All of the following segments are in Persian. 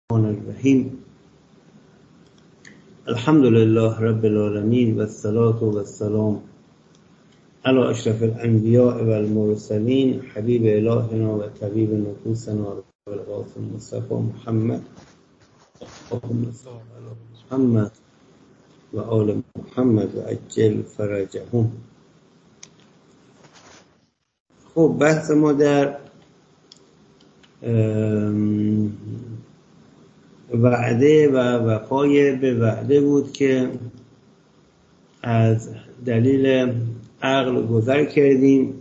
الرحیم. الحمد لله رب العالمین و الصلاة و السلام علی اشرف الانبیاء و المرسلین حبیب الهنا و طبیب نفوسنا و القاسم مصطفی محمد محمد و آل محمد و عجل فرجهم. خب بحث ما در وعده و وفای به وعده بود که از دلیل عقل گذر کردیم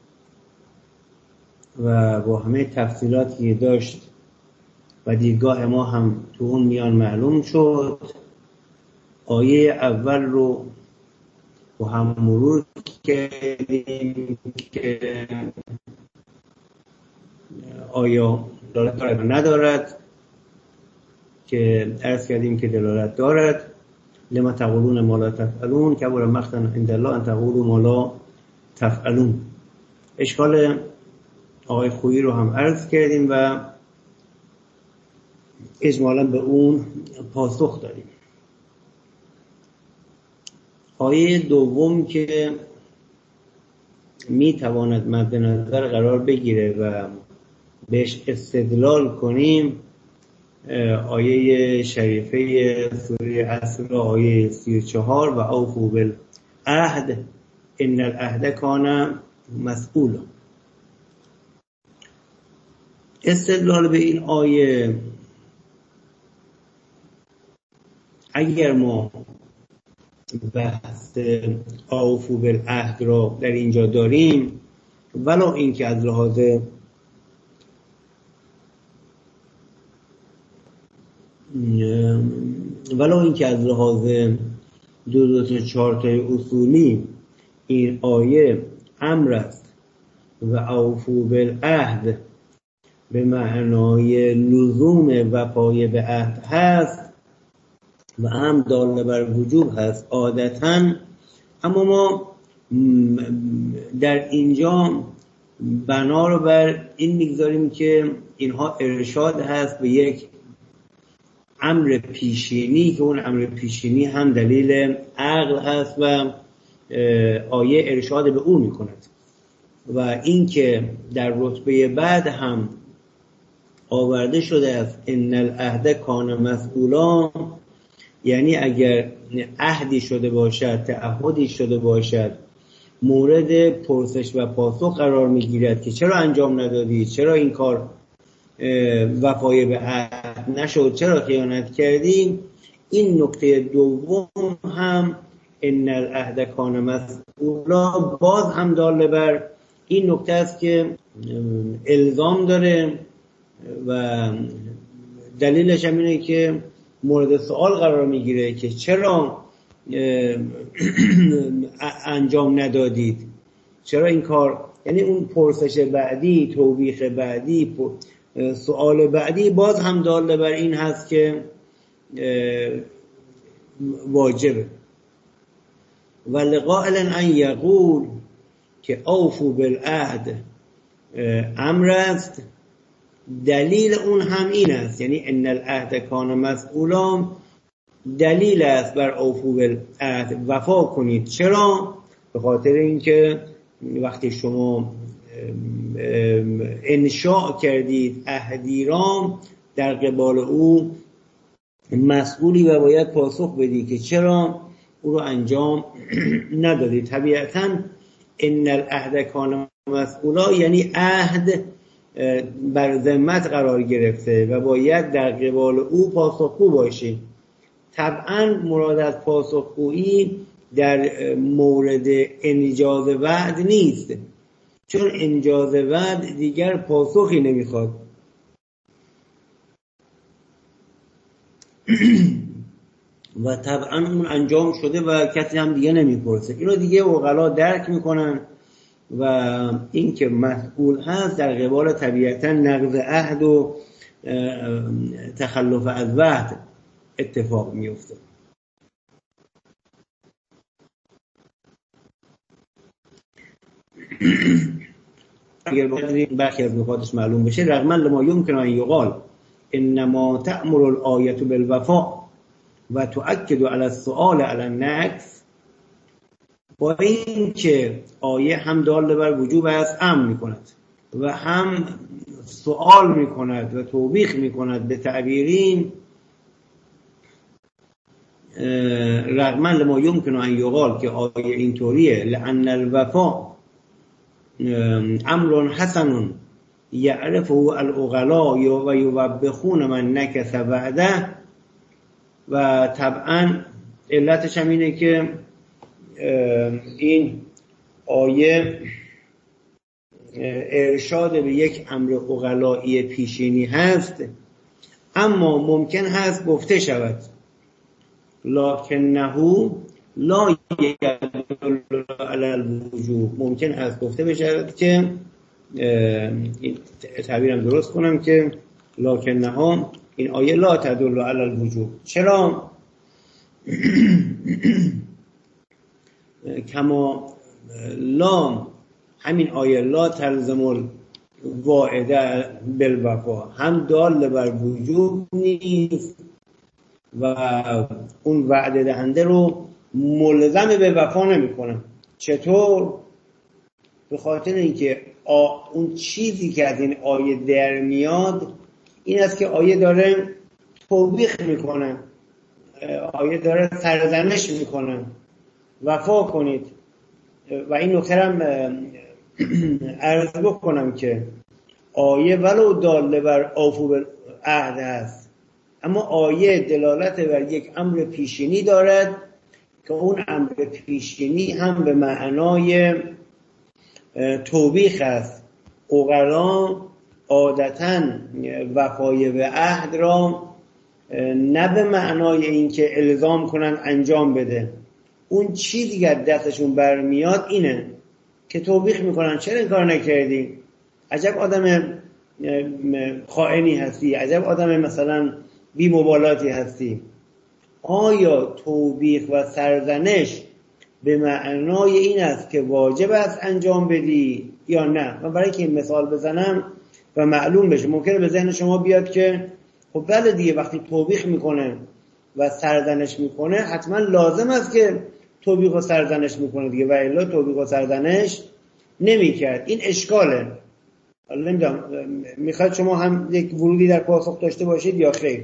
و با همه تفصیلاتی که داشت و دیدگاه ما هم تو اون میان معلوم شد. آیه اول رو با هم مرور کردیم که آیا دلالت دارد یا ندارد، که عرض کردیم که دلالت دارد. لما تقولون ما لا تفعلون کبر مقتا عند الله ان تقولوا ما لا تفعلون. اشکال آقای خویی رو هم عرض کردیم و اجمالا به اون پاسخ داریم. آیه دوم که می تواند مد نظر قرار بگیره و بهش استدلال کنیم آیه شریفه سوره عصر، آیه 34 و اوفوا بالعهد ان العهد کان مسئولا. استدلال به این آیه، اگر ما بحث اوفوا بالعهد را در اینجا داریم، ولو اینکه از لحاظ دو تا چهار تا اصولی این آیه امر است و اوفوا بالعهد به معنای لزوم وفای به عهد هست و هم دال بر وجوب هست عادتاً. اما ما در اینجا بنا رو بر این میگذاریم که اینها ارشاد هست به یک امر پیشینی که اون امر پیشینی هم دلیل عقل هست و آیه ارشاد به اون میکند. و این که در رتبه بعد هم آورده شده است ان العهد کان مسئولا، یعنی اگر عهدی شده باشد، تعهدی شده باشد، مورد پرسش و پاسخ قرار میگیرد که چرا انجام ندادید، چرا این کار وفای به عهد نشد، چرا خیانت کردیم، این نکته دوم هم ان العهد کان مسئولا باز هم دال بر این نکته است که الزام داره و دلیلش هم اینه که مورد سوال قرار میگیره که چرا انجام ندادید، چرا این کار، یعنی اون پرسش بعدی، توبیخ بعدی، سوال بعدی باز هم دال بر این هست که واجبه. و لقائل ان یقول که اوفوا بالعهد امر است، دلیل اون هم این است، یعنی ان العهد کان مسئولا دلیل است بر اوفوا بالعهد، وفا کنید. چرا؟ به خاطر اینکه وقتی شما انشاء کردید عهدی را، در قبال او مسئولی و باید پاسخ بدی که چرا او رو انجام ندادید. طبیعتاً ان العهد کان مسئولا یعنی عهد بر ذمت قرار گرفته و باید در قبال او پاسخگو باشی. طبعاً مراد از پاسخگویی در مورد انجاز وعد نیست، چون انجاز وعد دیگر پاسخی نمیخواد. و طبعا اون انجام شده و کسی هم دیگه نمیپرسه. اینو دیگه عقلا درک میکنن و این که مسئول هست در قبال طبیعتا نقض عهد و تخلف از وعد اتفاق میفته. اگر بخواید برخی از نکاتش معلوم بشه، رغم لما یمکن ان یقال انما تأمر الآیة بالوفاء و تؤکد علی السؤال علی النقص، با این که آیه هم دال بر وجوب است امر میکند و هم سؤال میکند و توبیخ میکند به تعبیرین رغم لما یمکن ان یقال که آیه اینطوریه لأن الوفاء امر حسن یعرفه العقلاء و یوبخون من نکث بعده، و طبعا علتش هم اینه که این آیه ارشاد به یک امر عقلایی پیشینی هست، اما ممکن هست گفته شود لکنه لا یدل علی الوجوب، ممکن هست گفته بشود که این تعبیرم درست کنم که لکنه این آیه لا تدل علی الوجوب. چرا؟ کما لا، همین آیه لا تلزم الواعده بالوفا هم دال بر وجوب نیست و اون وعده دهنده رو ملزم به وفا نمی‌کنه. چطور؟ به خاطر اینکه اون چیزی که از این آیه در میاد این است که آیه داره توبیخ میکنه، آیه داره سرزنش میکنه وفا کنید. و این نکته هم عرض بکنم که آیه ولو داله بر اوفو بالعهد است، اما آیه دلالت بر یک امر پیشینی دارد که اون امر پیشینی هم به معنای توبیخ است. عقلا عادتاً وفای به عهد را نه به معنای اینکه الزام کنن انجام بده، اون چیزی که دستشون برمیاد اینه که توبیخ میکنن چرا این کار نکردی، عجب آدم خائنی هستی، عجب آدم مثلا بی مبالاتی هستی. آیا توبیخ و سرزنش به معنای این است که واجب است انجام بدی یا نه؟ من برای که این مثال بزنم و معلوم بشه، ممکنه به ذهن شما بیاد که خب بله دیگه وقتی توبیخ میکنه و سرزنش میکنه حتما لازم است که توبیخ و سرزنش میکنه دیگه، و الا توبیخ و سرزنش نمیکرد. این اشکاله. حالا نمیدونم میخواد شما هم یک ورودی در پاسخ داشته باشید یا خیر.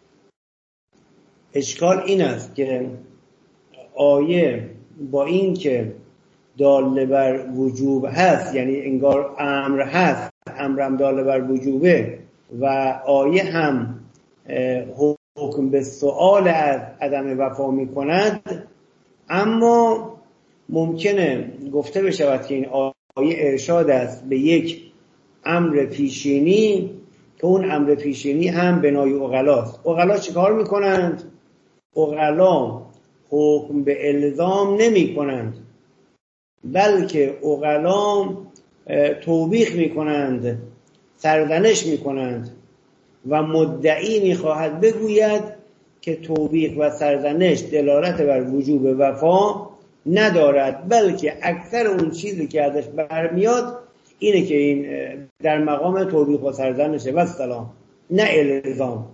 اشکال این است که آیه با این که داله بر وجوب هست، یعنی انگار امر هست، امرم داله بر وجوبه، و آیه هم حکم به سؤال از عدم وفا می کند، اما ممکنه گفته بشود که این آیه ارشاد است به یک امر پیشینی که اون امر پیشینی هم بنای عقلاست. عقلا چی کار می کنند؟ عقلا حکم به الزام نمی کنند، بلکه عقلا توبیخ می کنند، سرزنش می کنند، و مدعی می خواهد بگوید که توبیخ و سرزنش دلالت بر وجوب وفا ندارد، بلکه اکثر اون چیزی که ازش برمیاد اینه که این در مقام توبیخ و سرزنشه و سلام، نه الزام.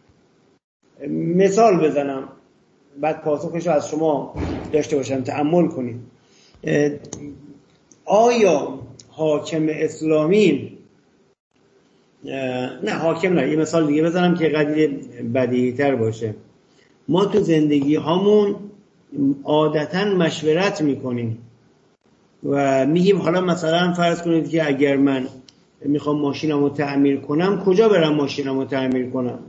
مثال بزنم بعد پاسخش رو از شما داشته باشم، تأمل کنید. آیا حاکم اسلامی، نه حاکم نه، یه مثال دیگه بزنم که قدر بدیهی تر باشه. ما تو زندگی هامون عادتاً مشورت میکنیم و میگیم حالا مثلا فرض کنید که اگر من میخوام ماشینمو تعمیر کنم کجا برم ماشینمو تعمیر کنم؟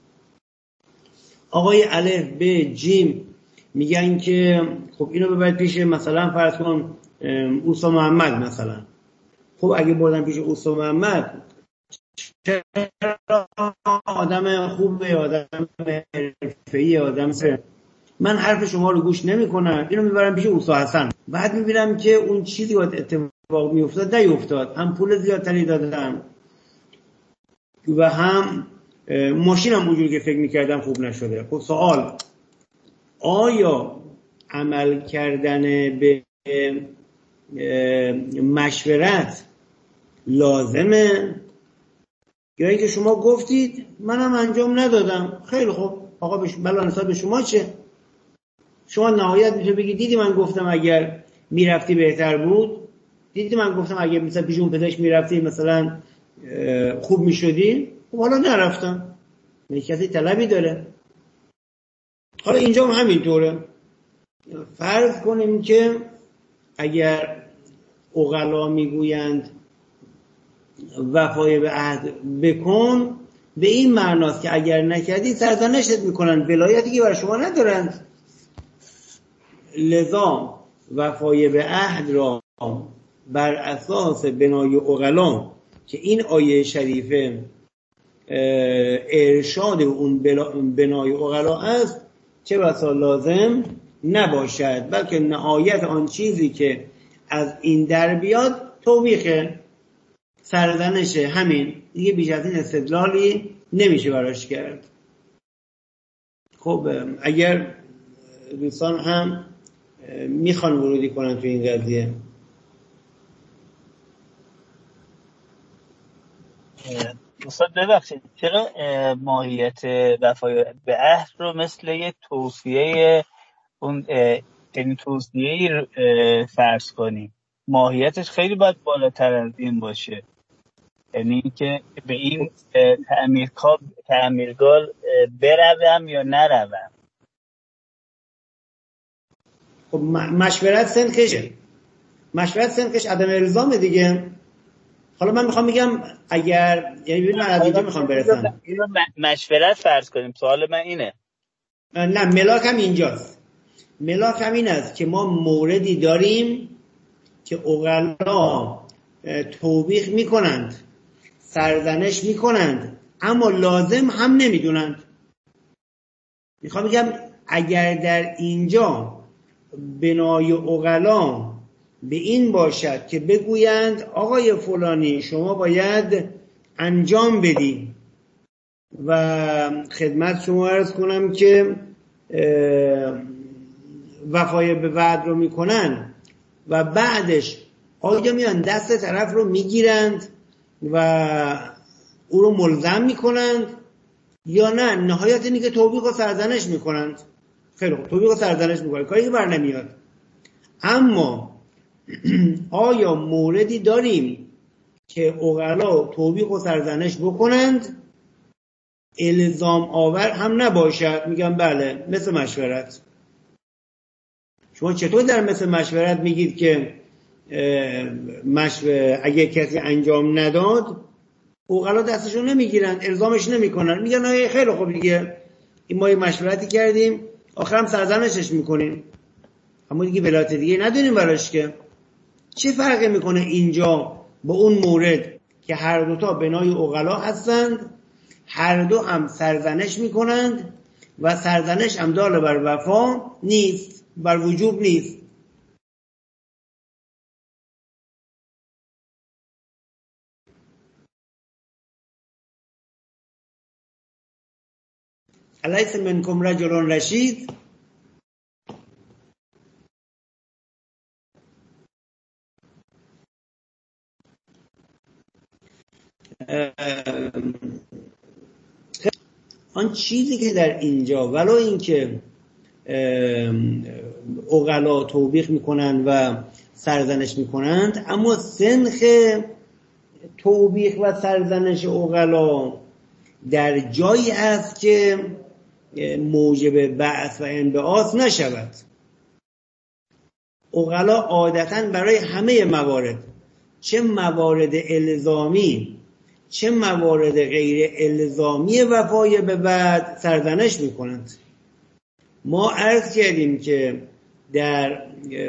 آقای الف ب جیم میگن که خب اینو ببرید پیش مثلا فرض کن اوستا محمد مثلا. خب اگه بردم پیش اوستا محمد، چرا آدم خوبه، آدم حرفه‌ای، آدم سر، من حرف شما رو گوش نمی‌کنم، اینو میبرم پیش اوستا حسن. بعد میبینم که اون چیزی که اتفاق میافتاد نیفتاد، هم پول زیادتری دادم و هم ماشینم اونجوری که فکر میکردم خوب نشده. خب سوال، آیا عمل کردن به مشورت لازمه یا اینکه شما گفتید منم انجام ندادم، خیلی خوب آقا بلا نسبت به شما چه؟ شما نهایت میتونی بگی دیدی من گفتم اگر میرفتی بهتر بود، دیدی من گفتم اگر مثلا پیش اون پزشک میرفتی مثلا خوب میشدی، خب حالا نرفتم. کسی طلبی داره. حالا اینجا هم همینطوره. فرض کنیم که اگر عقلا میگویند وفای به عهد بکن، به این معناست که اگر نکردی سرزنشت میکنن، ولایتی که برای شما ندارند. لذا وفای به عهد را بر اساس بنای عقلا که این آیه شریفه ارشاد اون بنای عقلا است، چه بسا لازم نباشد، بلکه نهایت آن چیزی که از این در بیاد توبیخه، سرزنش، همین دیگه، بیش از این استدلالی نمیشه براش کرد. خب اگر دوستان هم میخوان ورودی کنن تو این قضیه. استاد ببخشید، چرا ماهیت وفای به عهد رو مثل یه توصیه اون این توصیه‌ای فرض کنیم؟ ماهیتش خیلی باید بالاتر از این باشه، یعنی که به این تعمیرگاه بروم یا نروم. خب مشورت سنخشه، مشورت سنخش عدم الزام دیگه. حالا من میخوام بگم اگر، یعنی ببین من از اینجا میخوام برسم، اینو مشورت فرض کنیم. سوال من اینه. نه، ملاک هم اینجاست. ملاک هم این است که ما موردی داریم که عقلا توبیخ میکنند، سرزنش میکنند، اما لازم هم نمیدونند. میخوام بگم اگر در اینجا بنای عقلا به این باشد که بگویند آقای فلانی شما باید انجام بدی، و خدمت شما عرض کنم که وفای به وعد رو میکنن و بعدش آیا میان دست طرف رو میگیرند و او رو ملزم میکنند یا نه نهایت اینه که توبیخ و سرزنش میکنند. خیلی خوب، توبیخ و سرزنش میکنند، کاری که بر نمیاد. اما آیا موردی داریم که عقلا توبیخ و سرزنش بکنند الزام آور هم نباشد؟ میگم بله، مثل مشورت. شما چطور در مثل مشورت میگید که اگه کسی انجام نداد عقلا دستشون نمیگیرن، الزامش نمیکنن، میگن آیه خیلی خوب دیگه این ما یه مشورتی کردیم آخرم سرزنشش میکنیم، اما دیگه ولایت دیگه نداریم براش. که چه فرقی میکنه اینجا با اون مورد که هر دوتا بنای عقلا هستند، هر دو هم سرزنش میکنند و سرزنش هم دال بر وفا نیست، بر وجوب نیست. الیس منکم رجل رشید. آن چیزی که در اینجا ولو اینکه عقلا توبیخ میکنند و سرزنش میکنند، اما سنخ توبیخ و سرزنش عقلا در جایی است که موجب بعث و انبعاث نشود. عقلا عادتاً برای همه موارد، چه موارد الزامی چه موارد غیر الزامی وفای به وعد، سرزنش میکنند. ما عرض کردیم که در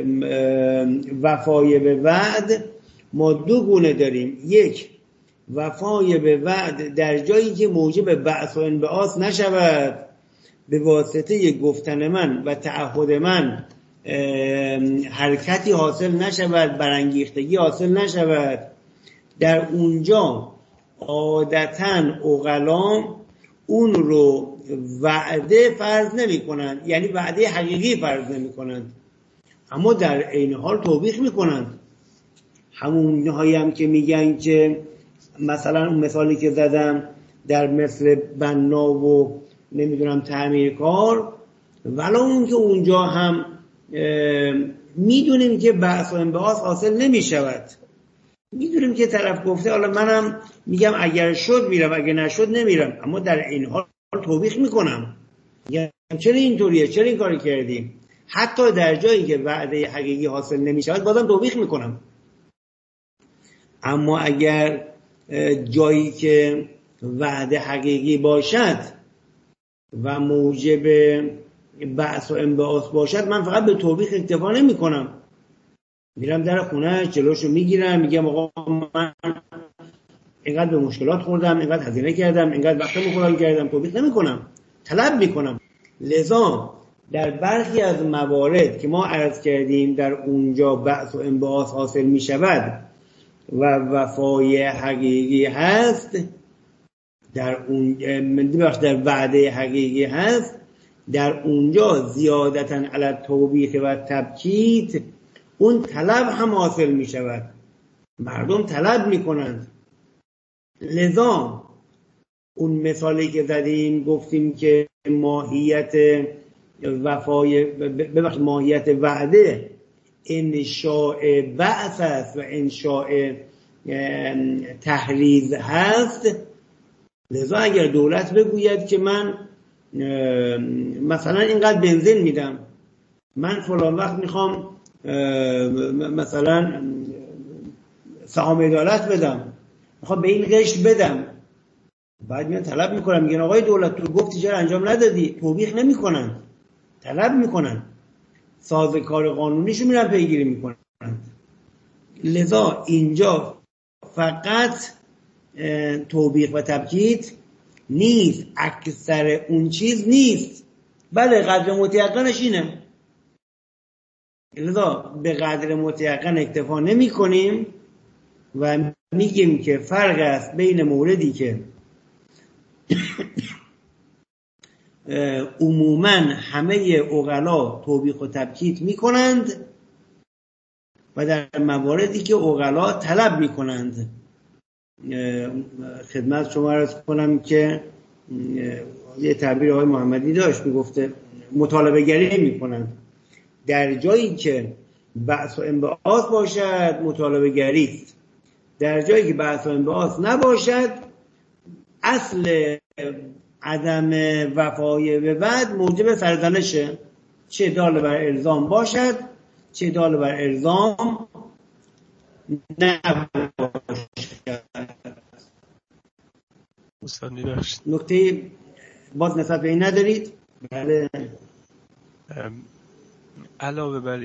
وفای به وعد ما دو گونه داریم. یک، وفای به وعد در جایی که موجب بعث و انبعاث نشود، به واسطه گفتن من و تعهد من حرکتی حاصل نشود، برانگیختگی حاصل نشود. در اونجا عادتاً عقلا اون رو وعده فرض نمی کنند، یعنی وعده حقیقی فرض نمی کنند، اما در عین حال توبیخ می کنند. همون هایی هم که میگن که مثلا اون مثالی که زدم در مثل بنا و نمیدونم تعمیرکار، ولو اون که اونجا هم میدونیم که بحث و انبعاث حاصل نمیشود، میدونیم که طرف گفته حالا منم میگم اگر شد میرم اگر نشد نمیرم، اما در این حال توبیخ میکنم، میگم چرا اینطوریه، چرا این کاری کردیم، حتی در جایی که وعده حقیقی حاصل نمیشود بازم توبیخ میکنم. اما اگر جایی که وعده حقیقی باشد و موجب بحث و انبعاث باشد، من فقط به توبیخ اکتفا نمی کنم، میرم در خونه جلوشو میگیرم، میگم آقا من اینقدر به مشکلات خوردم، اینقدر هزینه کردم، اینقدر وقت مخالف کردم، توبیخ نمی کنم، طلب میکنم. لذا در برخی از موارد که ما عرض کردیم در اونجا بحث و انبعاث حاصل میشود و وفای حقیقی هست، در وعده حقیقی هست، در اونجا زیادتاً علی توبیخ و تبکیت اون طلب هم حاصل می شود، مردم طلب می کنند. لذا اون مثالی که زدیم گفتیم که ماهیت ماهیت وعده انشاء بعث است و انشاء تحریض هست. لذا اگر دولت بگوید که من مثلا اینقدر بنزین میدم، من فلان وقت میخوام مثلا سهام عدالت بدم، میخوام به این قشر بدم، بعد میان طلب میکنن، میگن آقای دولت تو گفتی چرا انجام ندادی؟ توبیخ نمیکنن، طلب میکنن، سازوکار قانونیشو میرن پیگیری میکنن. لذا اینجا فقط توبیخ و تبکیت نیست، اکثر اون چیز نیست، بله قدر متیقنش اینه. لذا به قدر متیقن اکتفا نمی کنیم و میگیم که فرق است بین موردی که عموماً همه عقلا توبیخ و تبکیت می کنند و در مواردی که عقلا طلب می کنند. خدمت شما عرض کنم که یه تعبیر آقای محمدی داشت، میگفته مطالبه گری می کنند. در جایی که بحث و انبعاث باشد مطالبه گری است، در جایی که بحث و انبعاث نباشد اصل عدم وفای به وعد موجب سرزنشه، چه دال بر الزام باشد چه دال بر الزام نباشد. استاد میبخشید نکته باز نسبت به این ندارید؟ بله. علاوه بر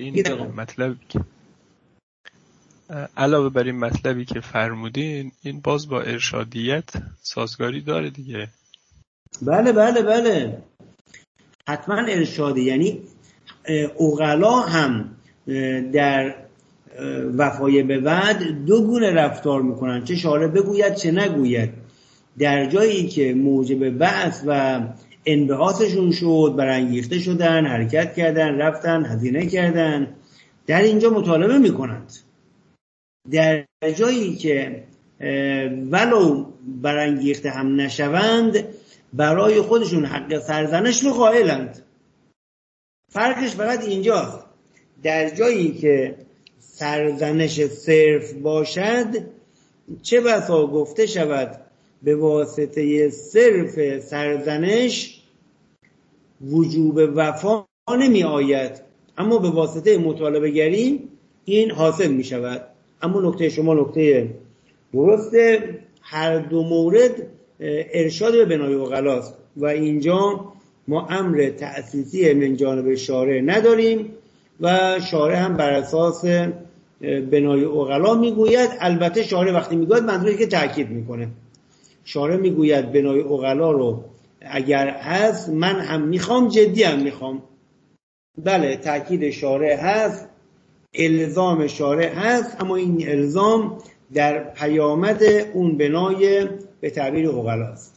این مطلبی که فرمودین، این باز با ارشادیت سازگاری داره دیگه. بله بله بله، حتما ارشادی، یعنی عقلا هم در وفای به وعد دو گونه رفتار میکنن، چه شارع بگوید چه نگوید. در جایی که موجب بعث و انبعاثشون شد، برانگیخته شدن، حرکت کردن، رفتن، هزینه کردن، در اینجا مطالبه میکنند. در جایی که ولو برانگیخته هم نشوند برای خودشون حق سرزنش رو قائلند. فرقش فقط اینجاست، در جایی که سرزنش صرف باشد چه بسا گفته شود به واسطه صرف سرزنش وجوب وفا نمی آید، اما به واسطه مطالبه گری این حاصل می شود. اما نکته شما نکته درسته، هر دو مورد ارشاد به بنای عقلاست و اینجا ما امر تأسیسی من جانب شارع نداریم و شارع هم بر اساس بنای عقلا میگوید. البته شارع وقتی میگوید منظوری که تأکید میکنه، شارع میگوید بنای عقلا رو اگر هست من هم میخوام، جدی هم میخوام. بله تأکید شارع هست، الزام شارع هست، اما این الزام در پیامد اون بنای به تعبیر عقلاست.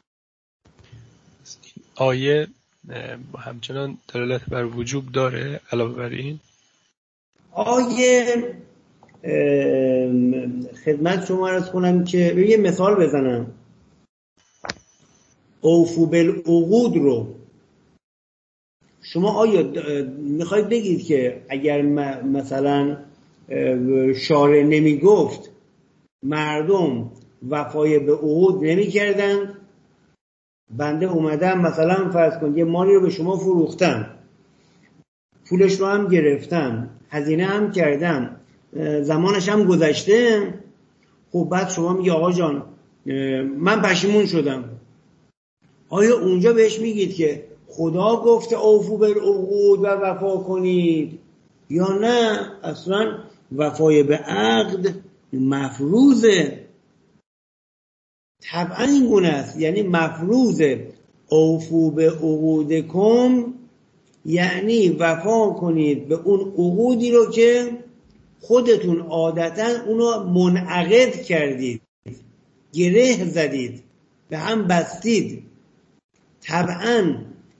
آیه همچنان دلالت بر وجوب داره علاوه بر این؟ آیه خدمت شما عرض کنم که یه مثال بزنم. اوفو بالعقود رو شما آیا میخواید بگید که اگر مثلا شارع نمی گفت مردم وفای به عقود نمی کردن؟ بنده اومدم مثلا فرض کن یه مالی رو به شما فروختم، پولش رو هم گرفتم، هزینه هم کردم، زمانش هم گذشته، خب بعد شما میگه آقا جان من پشیمون شدم. آیا اونجا بهش میگید که خدا گفته اوفو بالعقود و وفا کنید، یا نه اصلا وفای به عقد مفروضه؟ طبعا این گونه است، یعنی مفروضه. اوفو به عقودکم یعنی وفا کنید به اون عقودی رو که خودتون عادتا اونو منعقد کردید، گره زدید، به هم بستید. طبعا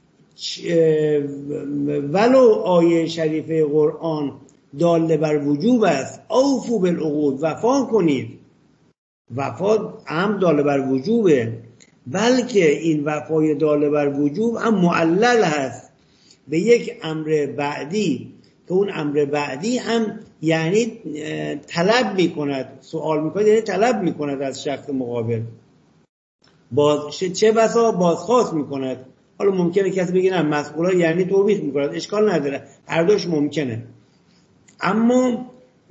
ولو آیه شریفه قرآن داله بر وجوب است، اوفو بالعقود، وفا کنید. وفا هم داله بر وجوبه، بلکه این وفای داله بر وجوب هم معلل هست به یک امر بعدی که اون امر بعدی هم یعنی طلب میکند، سوال میکند، یعنی طلب میکند از شخص مقابل، چه بسا بازخواست میکند. حالا ممکنه کسی بگه نه مسئولا یعنی توبیخ میکند، اشکال نداره، هر دوش ممکنه. اما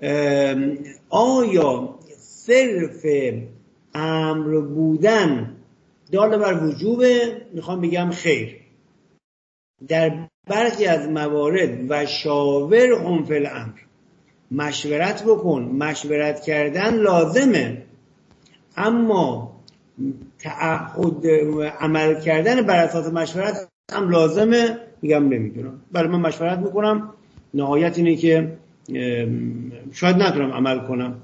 آیا صرف امر بودن دال بر وجوبه؟ میخوام بگم خیر. در برخی از موارد و شاورهم فی الامر، مشورت بکن، مشورت کردن لازمه، اما تعهد عمل کردن بر اساس مشورت هم لازمه. میگم نمیدونم، برای من مشورت میکنم، نهایت اینه که شاید نتونم عمل کنم،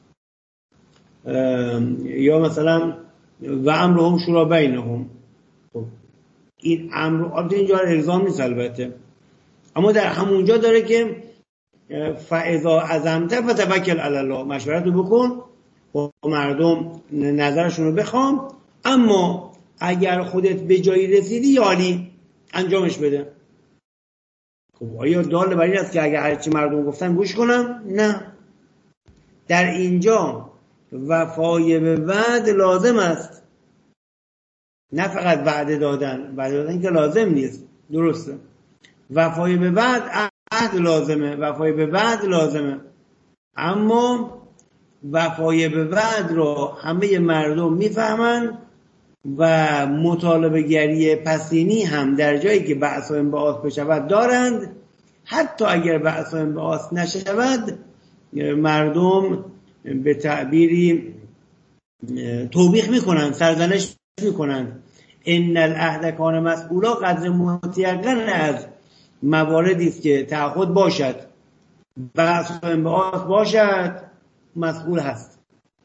یا مثلا و امرهم شورا بینهم. خب این امر البته اینجا الزام نیست البته، اما در همونجا داره که فاذا عزمت فتوکل علی الله، مشورت رو بکن با مردم، نظرشون رو بخوام، اما اگر خودت به جایی رسیدی یالی انجامش بده. خب آیا دال بر این است که اگر هرچی مردم گفتن گوش کنم؟ نه. در اینجا وفای به وعد لازم است، نه فقط وعده دادن. وعده دادن که لازم نیست، درسته، وفای به وعد عهد لازمه، وفای به وعد لازمه، اما وفای به وعد رو همه مردم میفهمن و مطالبه گری پسینی هم در جایی که بعث و انبعاث بشود دارند. حتی اگر بعث و انبعاث نشود مردم به تعبیری توبیخ میکنن، سرزنش میکنن. ان العهد کان مسئولا، قدر متیقن از مواردی است که تعهد باشد، بعث و انبعاث باشد، مسئول هست،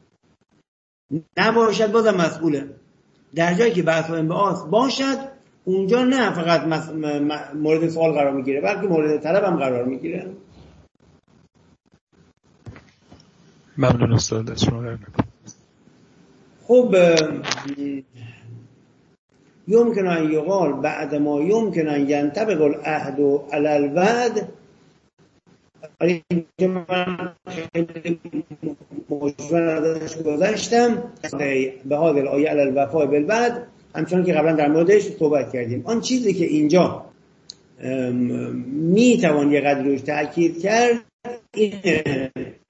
نباشد بازم مسئوله. در جایی که بعث و انبعاث باشد اونجا نه فقط مورد سوال قرار میگیره، بلکه مورد طلب هم قرار میگیره. ممنون استاد از شما. خب یمکن ان یقال بعد ما یمکن ان ینطبق العهد علی الوعد. اینجا من خیلی مجمل ازش گذاشتم به حاضر الآیه علی الوفاء بالوعد، همچنان که قبلا در موردش صحبت کردیم. آن چیزی که اینجا میتوان یه قدر روش تأکید کرد اینه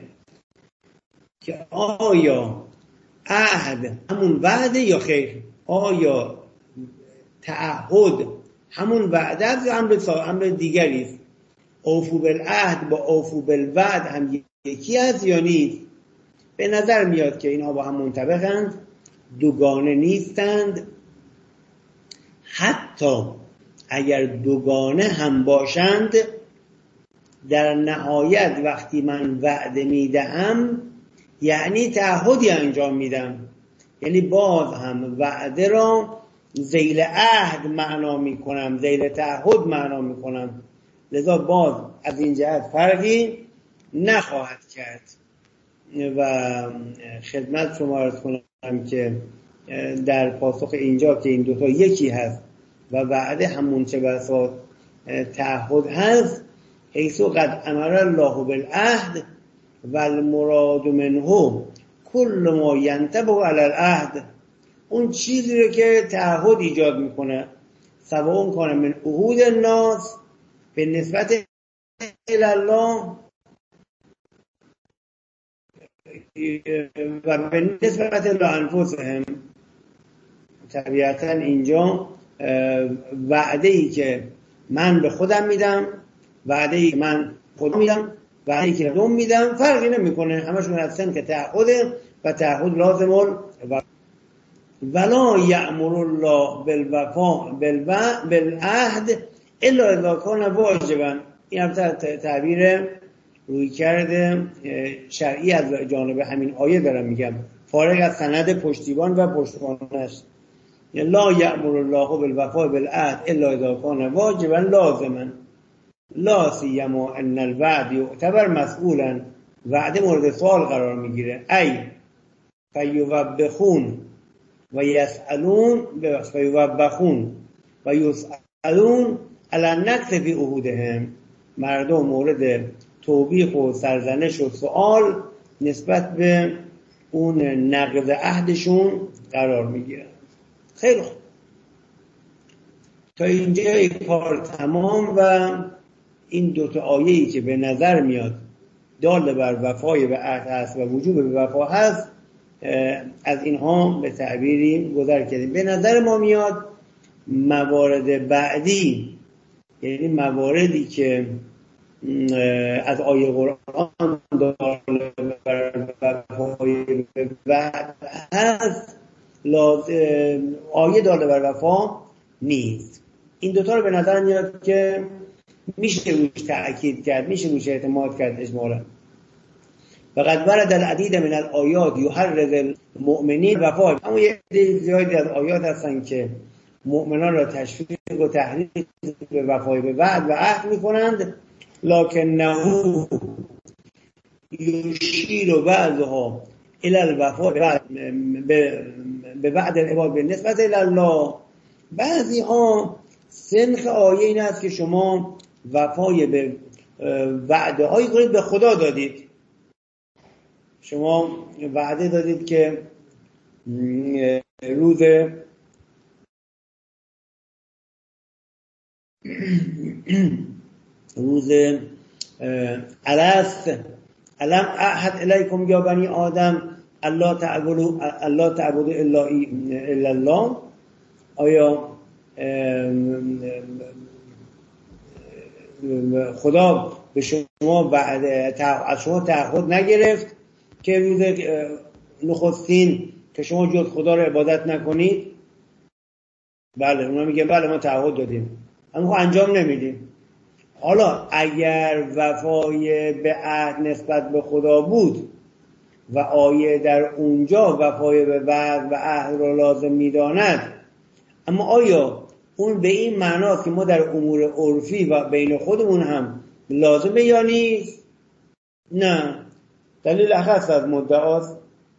که آیا عهد همون وعده یا خیر؟ آیا تعهد همون وعده است یا امر دیگری است؟ اوفو بالعهد با اوفو بالوعد هم یکی است یا نیست؟ به نظر میاد که اینها با هم منطبقند، دوگانه نیستند. حتی اگر دوگانه هم باشند، در نهایت وقتی من وعده میدهم یعنی تعهدی انجام میدم، یعنی باز هم وعده را ذیل عهد معنا میکنم، ذیل تعهد معنا میکنم. لذا باز از این جهت فرقی نخواهد کرد. و خدمت شما عرض کنم که در پاسخ اینجا که این دوتا یکی هست و بعد همون چه بسا تعهد هست، حیث قد امر الله بالعهد و المراد منه کل ما ینطبق علی العهد، اون چیزی رو که تعهد ایجاد میکنه، سواء کان من عهود الناس به نسبت الی الله و به نسبت الی انفسهم. طبیعتا اینجا وعده ای که من به خودم میدم، وعده ای که من خودم میدم، وعده ای که دوم میدم، فرقی نمیکنه، همشون هستن که تعهده و تعهد لازم ولا یأمر الله بالوفاء بالعهد الا اذا کان واجبا. این البته تعبیر روی کرده شرعی از جانب همین آیه دارم میگم، فارغ از سند پشتیبان و پشتوانش. لا یأمر الله بالوفاء بالعهد الا اذا کان واجبا لازما لا سیما ان الوعد یعتبر مسئولا، وعده مورد سوال قرار میگیره. ای فیوبخون و یسألون علی النقص فی عهودهم، مردم مورد توبیخ و سرزنش و سوال نسبت به اون نقض عهدشون قرار میگیرن. خیلی خوب، تا اینجا کار تمام. و این دوتا آیه‌ای که به نظر میاد دال بر وفای به عهد هست و وجوب به وفا هست، از اینها به تعبیری گذر کردیم. به نظر ما میاد موارد بعدی، یعنی مواردی که از آیه قرآن دال بر وفای به عهد هست، آیه دال بر وفا نیست. این دوتا رو به نظر میاد که میشه روش تأکید کرد، میشه روش اعتماد کرد اجمالا. فقط ورد العدید من الآیات یحرض المؤمنین وفا، اما یه زیادی از آیات هستن که مؤمنان را تشویق و تحریض به وفای به وعد و عهد میکنند، لکنه یشیر بعضها الی الوفا به وعد العباد بالنسبت الی الله. بعضی ها سنخ آیه این است که شما وفای به وعده هایی کنید به خدا دادید. شما وعده دادید که روز الم اعهد الیکم یا بنی آدم الله تعبدوا الا الله. آیا خدا به شما از شما تعهد نگرفت که روز نخستین که شما جز خدا رو عبادت نکنید؟ بله، اونا میگن بله ما تعهد دادیم اما انجام نمیدیم. حالا اگر وفای به عهد نسبت به خدا بود و آیه در اونجا وفای به وعد و عهد رو لازم میداند، اما آیا اون به این معناست که ما در امور عرفی و بین خودمون هم لازمه یا نیست؟ نه. دلیل اخص از مدعاست.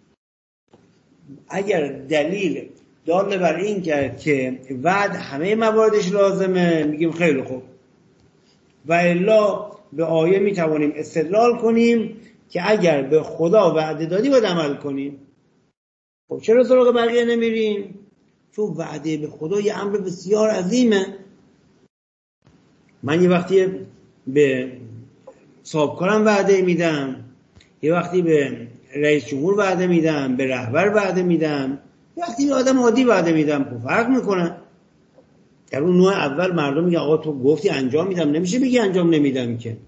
اگر دلیل دال بر این که وعد همه مواردش لازمه، میگیم خیلی خوب، و الا به آیه میتوانیم استدلال کنیم که اگر به خدا وعده دادی باید عمل کنیم. خب چرا سراغ بقیه نمیریم؟ چون وعده به خدا یه امر بسیار عظیمه. من یه وقتی به صاحبکارم وعده میدم، یه وقتی به رئیس جمهور وعده میدم، به رهبر وعده میدم، یه وقتی به آدم عادی وعده میدم، فرق میکنه. در اون نوع اول مردم میگن آقا تو گفتی انجام میدم، نمیشه بگی انجام نمیدم که.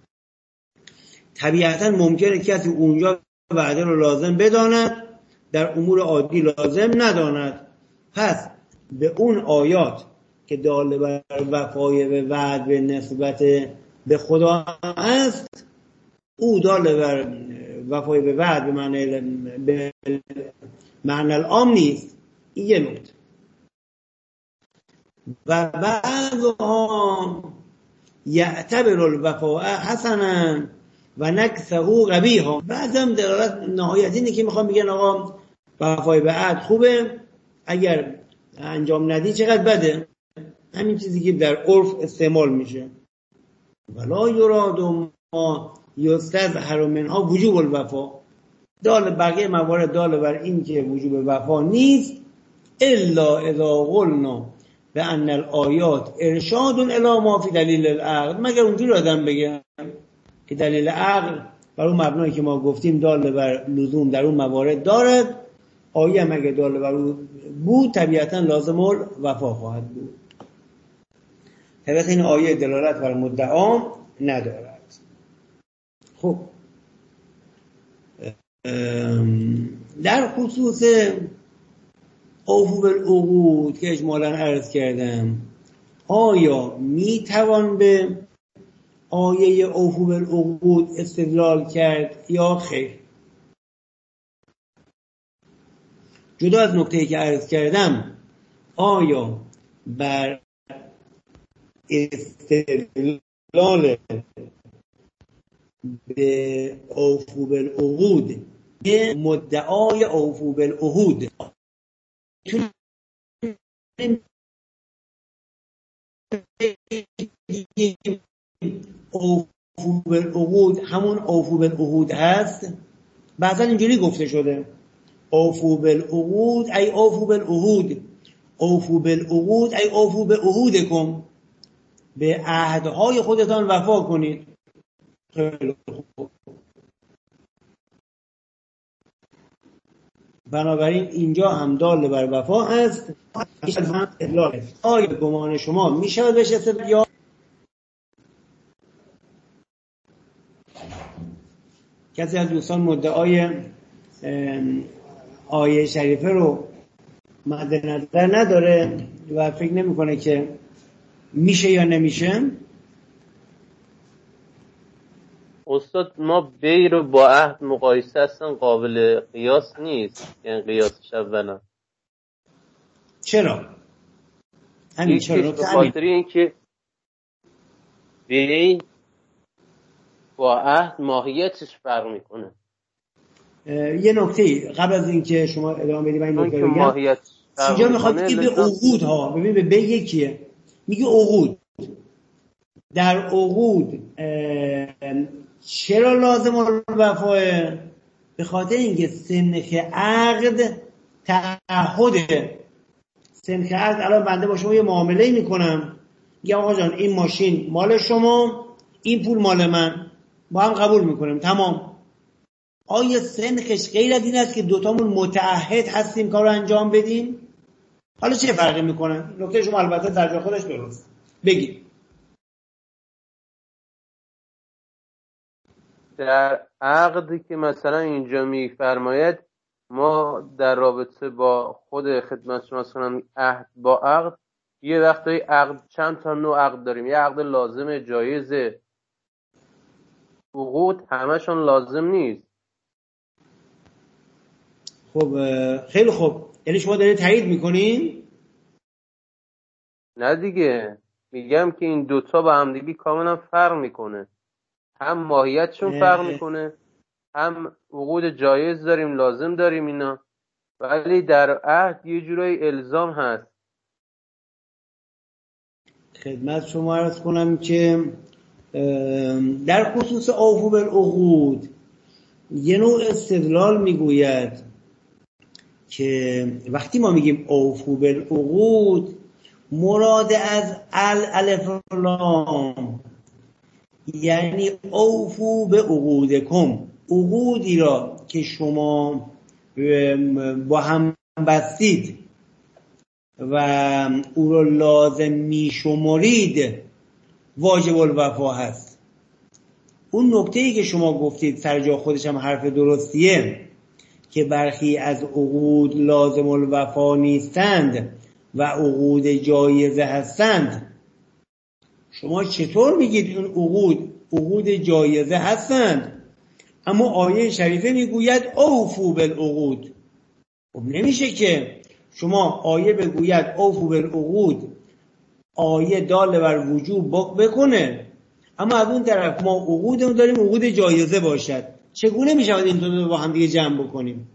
طبیعتا ممکنه کسی اونجا وعده رو لازم بداند، در امور عادی لازم نداند. پس به اون آیات که دال بر وفای به وعد به نسبت به خدا است، او دال بر وفای به وعد به معنی العام نیست. این یه نکته. و بعضها یعتبر الوفاء حسنا و نکثه قبیحا. بعضم دلالت نهایت اینه که میخوام بگن آقا وفای به عهد خوبه، اگر انجام ندی چقدر بده. همین چیزی که در عرف استعمال میشه. ولا یراد ما یستظهر منها وجوب الوفا. بقیه موارد دال بر این که وجوب وفا نیست، الا اذا قلنا بان الآیات ارشاد الی ما فی دلیل العقل، مگر اونجوری آدم بگه که دلیل عقل بر اون مبنایی که ما گفتیم دال بر لزوم در اون موارد دارد، آیه هم اگه دال بر اون بود طبیعتا لازم الوفا خواهد بود. طبعا این آیه دلالت بر مدعا ندارد. خب در خصوص اوفو بالعقود که اجمالا عرض کردم، آیا میتوان به آیه اوفو بالعقود استدلال کرد یا خیر؟ جدا از نکته‌ای که عرض کردم، آیا بر استدلال به اوفو بالعقود به مدعای اوفو بالعهود اوفو بالعقود همون اوفو بالعهود هست؟ بعضا اینجوری گفته شده اوفو بالعقود ای اوفو بالعهود، اوفو بالعقود ای اوفو بعهودکم، به عهدهای خودتان وفا کنید. بنابراین اینجا هم دال بر وفا هست. آیا گمان شما میشه بهش استدلال یا کسی از دوستان مدعای آیه شریفه رو مد نظر نداره و فکر نمیکنه که میشه یا نمیشه؟ استاد ما بی رو با عهد مقایسه اصلا قابل قیاس نیست، یعنی قیاسش اولا. چرا؟ همین چرا؟ به خاطر اینکه بی با عهد ماهیتش فرق میکنه. یه نکته قبل از اینکه شما ادامه بدید من نکته بگم. اینجا میخواد که به عقود ها، ببین به یکیه، میگه عقود. در عقود چرا لازم الوفاه؟ به خاطر اینکه سنخ عقد تعهده. سنخ عقد الان بنده با شما یه معامله میکنم، میگم آقا جان این ماشین مال شما، این پول مال من، با هم قبول میکنیم، تمام. آیا سنخش غیر از این است که دوتامون متعهد هستیم کار رو انجام بدیم؟ حالا چه فرقی میکنه؟ نکته شما البته در جای خودش درست. بگید. در عقدی که مثلا اینجا میفرماید ما در رابطه با خود خدمت شما کنم عهد با عقد، یه وقتایی عقد چند تا نوع عقد داریم. یه عقد لازم جایزه، عقود همشون لازم نیست. خب خیلی خوب، یعنی شما دارید تایید میکنین؟ نه دیگه، میگم که این دوتا با همدیگه کاملا فرق میکنه. هم ماهیتشون فرق میکنه، هم عقود جایز داریم لازم داریم اینا، ولی در عهد یه جورایی الزام هست. خدمت شما عرض کنم که در خصوص اوفو بالعقود یه نوع استدلال میگوید که وقتی ما میگیم اوفو بالعقود مراد از الف لام یعنی اوفو به عقودکم، عقودی را که شما با هم بستید و او را لازم می شمارید واجب الوفا هست. اون نکته‌ای که شما گفتید سر جا خودش هم حرف درستیه که برخی از عقود لازم الوفا نیستند و عقود جایزه هستند. شما چطور میگید اون عقود جایزه هستند اما آیه شریفه میگوید اوفو بالعقود؟ خب نمیشه که شما آیه بگوید اوفو بالعقود، آیه دال بر وجوب بکنه، اما از اون طرف ما عقودمون داریم عقود جایزه باشد. چگونه میشه این دو رو با هم دیگه جمع بکنیم؟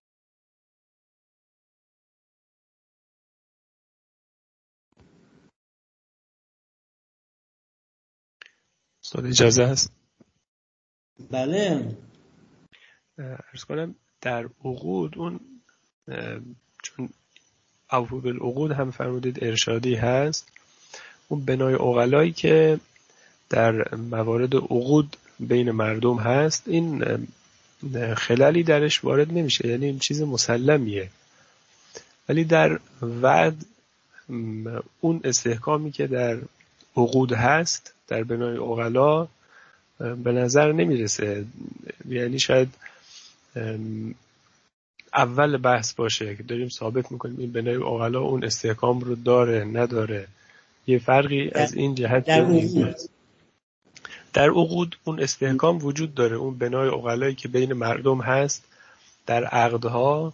استاد اجازه هست؟ بله. عرض کنم در عقود اون چون اوفو بالعقود هم فرمودید ارشادی هست، اون بنای عقلایی که در موارد عقود بین مردم هست این خلالی درش وارد نمیشه، یعنی این چیز مسلمیه. ولی در وعد اون استحکامی که در عقود هست در بنای عقلا به نظر نمیرسه، یعنی شاید اول بحث باشه که داریم ثابت میکنیم این بنای عقلا اون استحکام رو داره نداره. یه فرقی از این جهت در عقود اون استحکام وجود داره، اون بنای عقلایی که بین مردم هست در عقدها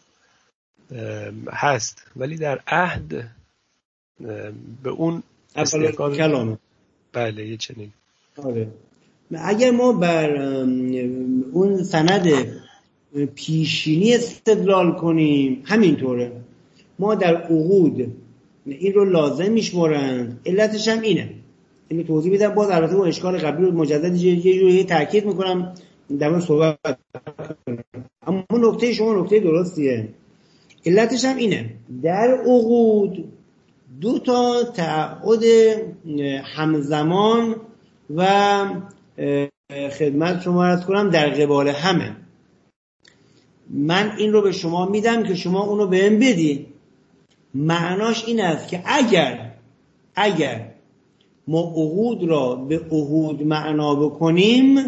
هست، ولی در عهد به اون استحکام کلامه. بله یه چنین. آره. اگر ما بر اون سند پیشینی استدلال کنیم همینطوره، ما در عقود این رو لازم میشمارند. علتش هم اینه، اینو توضیح میدم، باز البته اون اشکال قبلی رو مجدد یه جوری تاکید میکنم در اون صحبت کنم، اما نکته شما نکته درستیه. علتش هم اینه، در عقود دو تا تعهد همزمان و خدمت شما عرض کنم در قبال همه. من این رو به شما میدم که شما اونو بهم بدی. معناش این است که اگر ما عقود را به عهود معنا بکنیم،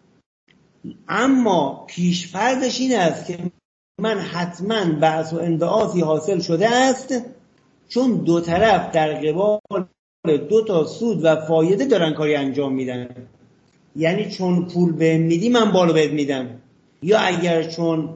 اما پیش‌فرضش این است که من حتما بعث و انبعاثی حاصل شده است، چون دو طرف در قبال دو تا سود و فایده دارن کاری انجام میدن. یعنی چون پول بهم میدی من بالو بهت میدم، یا اگر چون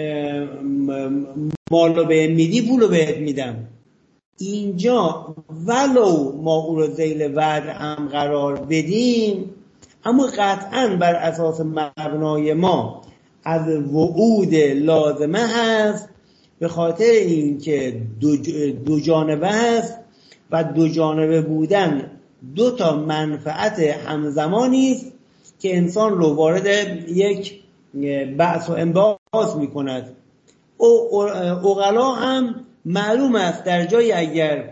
مالو بهم میدی پولو بهت میدم. اینجا ولو ما او رو ذیل وعد هم قرار بدیم، اما قطعا بر اساس مبنای ما از وعود لازمه هست، به خاطر اینکه دو جانبه هست و دو جانبه بودن دو تا منفعت همزمانی است که انسان رو وارد یک بعث و انبعاث می کند. عقلا هم معلوم است در جایی اگر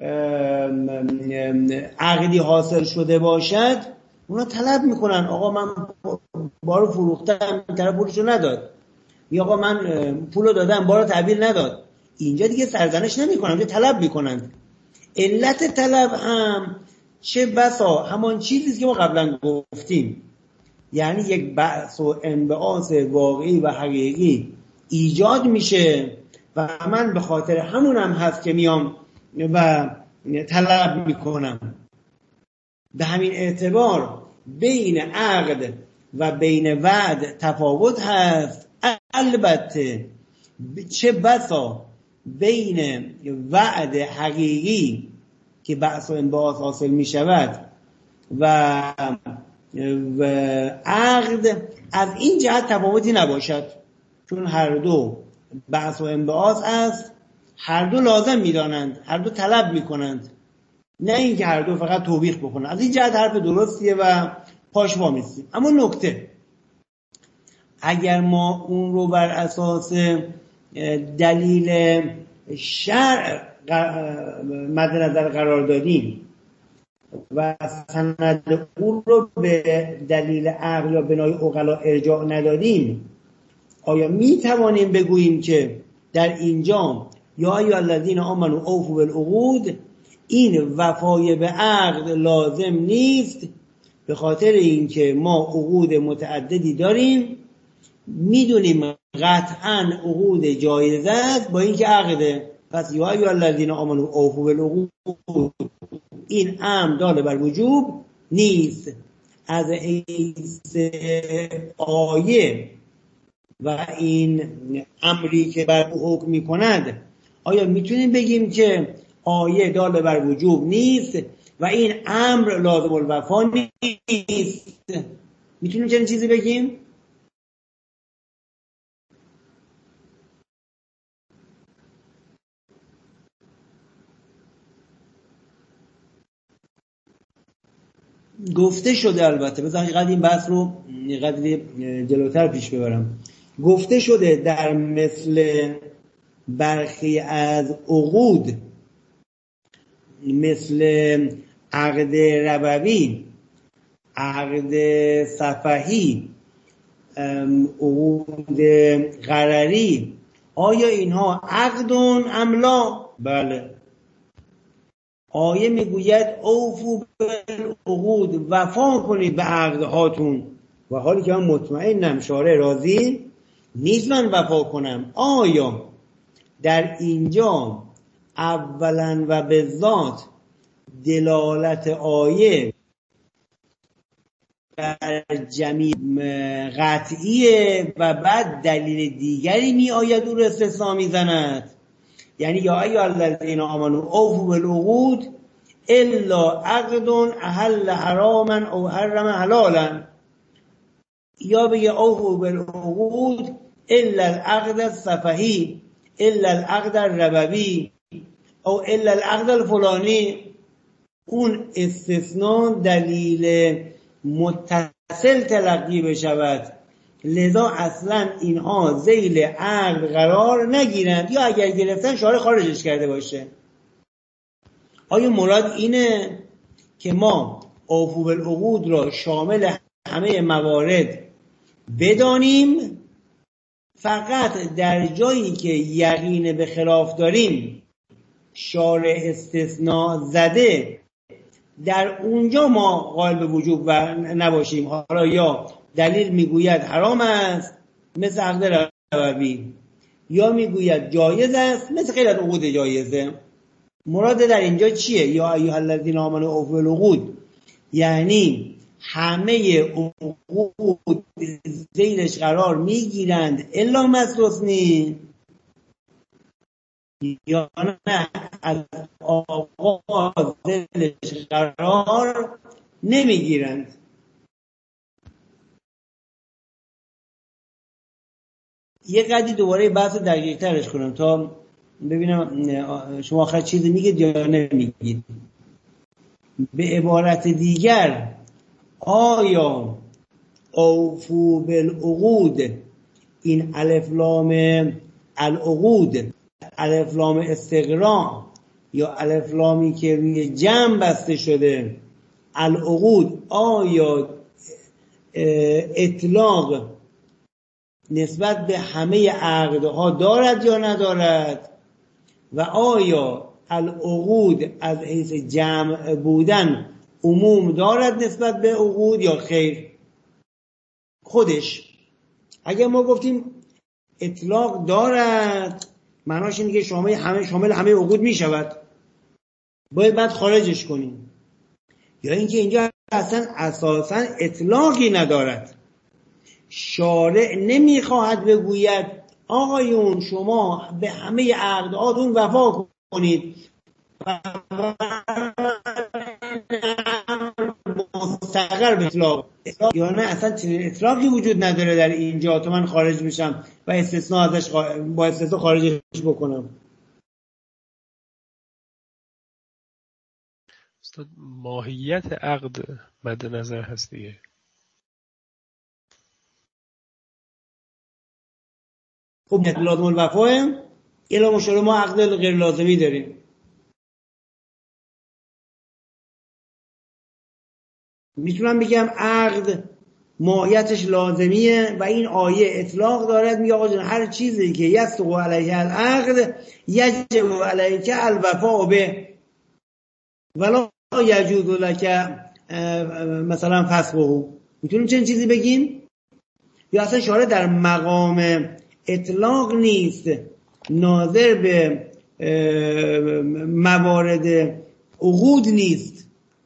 عقدی حاصل شده باشد اونا طلب میکنن آقا من بارو فروختم طرف پولشو نداد، یا آقا من پولو دادم بارو تحویل نداد. اینجا دیگه سرزنش نمیکنن، اینجا طلب میکنن. علت طلب هم چه بسا همان چیزیست که ما قبلا گفتیم، یعنی یک بعث و انبعاث واقعی و حقیقی ایجاد میشه و من به خاطر همونم هست که میام و طلب میکنم. به همین اعتبار بین عقد و بین وعد تفاوت هست. البته چه بسا بین وعد حقیقی که بعث و انبعاث حاصل می شود و عقد از این جهت تفاوتی نباشد، چون هر دو بعث و انبعاث است، هر دو لازم می دانند، هر دو طلب می کنند، نه اینکه هر دو فقط توبیخ بکنند. از این جهت حرف درستیه و پاش وامیستیم. اما نکته، اگر ما اون رو بر اساس دلیل شرع مد نظر قرار دادیم و سند اون رو به دلیل عقل یا بنای عقلا ارجاع ندادیم، آیا می توانیم بگوییم که در اینجا یا ایها الذین آمنوا اوفوا بالعقود این وفای به عقد لازم نیست، به خاطر اینکه ما عقود متعددی داریم، میدونیم قطعا عقود جایزه است با اینکه عقده. پس یا ایها الذین آمنوا اوفوا بالعقود این امر دال بر وجوب نیست. از حیث آیه و این امری که بر او حکم می‌کند، آیا میتونیم بگیم که آیه دال بر وجوب نیست و این امر لازم الوفا نیست. میتونیم چنین چیزی بگیم؟ گفته شده، البته بذارید قد این بحث رو قدری جلوتر پیش ببرم. گفته شده در مثل برخی از عقود، مثل عقد ربوی، عقد صفحی، عقود غرری، آیا اینها عقدون ام لا؟ بله. آیه میگوید اوفو بالعقود، وفا کنید به عقدهاتون، و حالی که من مطمئنم شارع راضی نیست من وفا کنم. آیا در اینجا اولا و به ذات دلالت آیه بر جمیع قطعیه و بعد دلیل دیگری می آید او را استثناء می زند؟ یعنی یا ایها الذین آمنوا اوفوا بالعقود الا عقد احل حراما او حرم حلالا، یا بگه اوفوا بالعقود الا العقد الصفحی الا العقد الربوی او الا العقد الفلانی. اون استثناء دلیل متصل تلقی بشود، لذا اصلا اینها ذیل عقد قرار نگیرند، یا اگر گرفتن شارع خارجش کرده باشه. آیا مراد اینه که ما اوفوا بالعقود را شامل همه موارد بدانیم، فقط در جایی که یقین به خلاف داریم شارع استثناء زده در اونجا ما قائل به وجوب و نباشیم؟ حالا یا دلیل میگوید حرام است مثل عقد ربوی، یا میگوید جایز است مثل غیر از عقود جایزه. مراد در اینجا چیه؟ یا ایها الذین آمنوا اوفوا بالعقود یعنی همه عقود زیرش قرار میگیرند الا مستثنی، یا نه از آغاز زیرش قرار نمیگیرند؟ یه قدری دوباره بحث دقیق ترش کنم تا ببینم شما آخر چیزی میگید یا نمیگید. به عبارت دیگر، آیا اوفوا بالعقود، این الف لام العقود، الف لام استقراء یا الف لامی که روی جمع بسته شده العقود، آیا اطلاق نسبت به همه عقدها دارد یا ندارد؟ و آیا العقود از حیث جمع بودن عموم دارد نسبت به عقود یا خیر؟ خودش اگر ما گفتیم اطلاق دارد، معناش اینه که شامل همه عقود می شود، باید بعد خارجش کنیم. یا اینکه اینجا اصلا اساسا اطلاقی ندارد، شارع نمیخواهد بگوید آقایون شما به همه عقداتون وفا کنید، مستقر به اطلاق، یا نه اصلا چنین اطلاقی وجود نداره در اینجا تو من خارج میشم و استثناء ازش با استثناء خارجش بکنم. استاد ماهیت عقد مد نظر هست دیگه. خب لازم الوفاه الا مشاور ما عقد غیر لازمی داریم. میتونم بگم عقد ماهیتش لازمیه و این آیه اطلاق دارد، میگه آقا جان هر چیزی که یصدق علیه العقد یجب علیک الوفاء به ولا یجوز لک مثلا فسخه. میتونیم چنین چیزی بگیم؟ یا اصلا شارع در مقام اطلاق نیست، ناظر به موارد عقود نیست.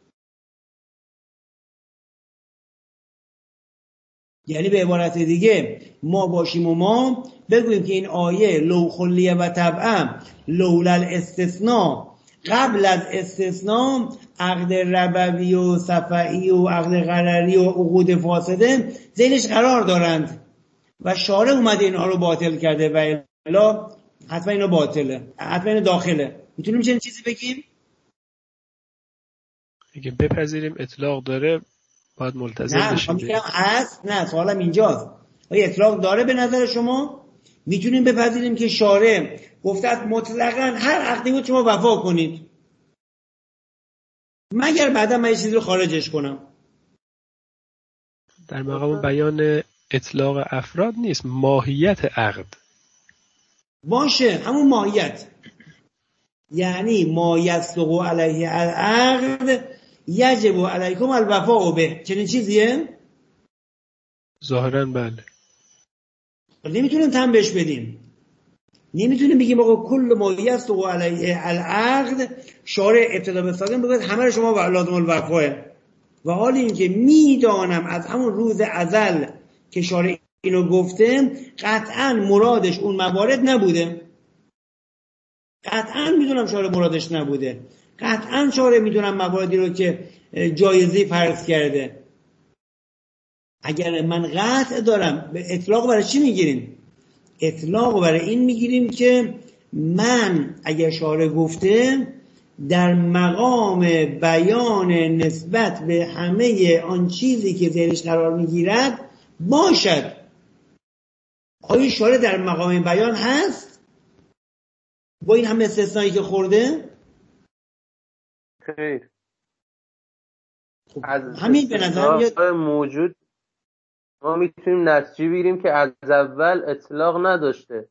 یعنی به عبارت دیگه ما باشیم و ما بگوییم که این آیه لو خلیه و طبعا لولا الاستثناء قبل از استثناء عقد ربوی و صفعی و عقد غرری و عقود فاسده ذیلش قرار دارند و شارع اومده اینها رو باطل کرده و الا حتما اینو باطله، حتما اینو داخله. میتونیم چنین چیزی بگیم؟ اگه بپذیریم اطلاق داره باید ملتزم بشیم. نه سوالم اینجاست، آیا اطلاق داره به نظر شما؟ میتونیم بپذیریم که شارع گفته مطلقاً هر عقدی بود شما وفا کنید، مگر بعدا من یه چیزی رو خارجش کنم؟ در مقام بیان اطلاق افراد نیست، ماهیت عقد باشه، همون ماهیت. یعنی ما یصدق علیه العقد یجب علیکم الوفاء به، چنین چیزیه؟ ظاهراً بله. نمیتونیم تن بهش بدیم، نمیتونیم بگیم آقا کل ما یصدق علیه العقد شارع ابتدا به ساقیم بگوید همه رو شما لازم الوفاه، و حال این که میدانم از همون روز ازل که شارع اینو گفته قطعاً مرادش اون موارد نبوده، قطعاً میدونم شارع مرادش نبوده، قطعاً شارع میدونم مواردی رو که جایزی فرض کرده. اگر من قطع دارم، به اطلاق برای چی میگیریم؟ اطلاق برای این میگیریم که من اگر شارع گفته در مقام بیان نسبت به همه آن چیزی که ذهنش قرار میگیرد باشد. آیا شارع در مقام بیان هست با این همه استثنایی که خورده؟ خیر. خب همین به نظر موجود ما میتونیم نتیجه بگیریم که از اول اطلاق نداشته.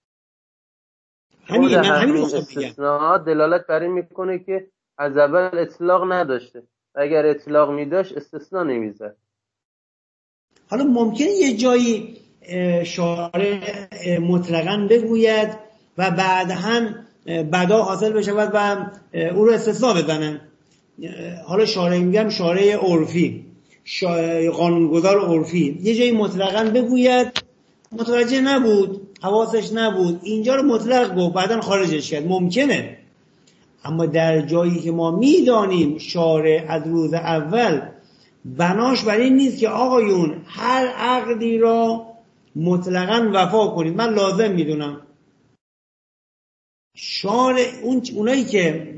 همین استثناءات دلالت بر این میکنه که از اول اطلاق نداشته. اگر اطلاق میداشت استثناء نمیزد. حالا ممکنه یه جایی شارع مطلقاً بگوید و بعدا حاصل بشود و او رو استثناء بزنن. حالا شارع میگم شارع عرفی، قانونگذار عرفی یه جایی مطلقاً بگوید متوجه نبود، حواسش نبود، اینجا رو مطلق گفت بعداً خارجش کرد، ممکنه. اما در جایی که ما میدانیم شارع از روز اول بناش بر این نیست که آقایون هر عقدی را مطلقاً وفا کنید، من لازم میدونم. شارع اونایی که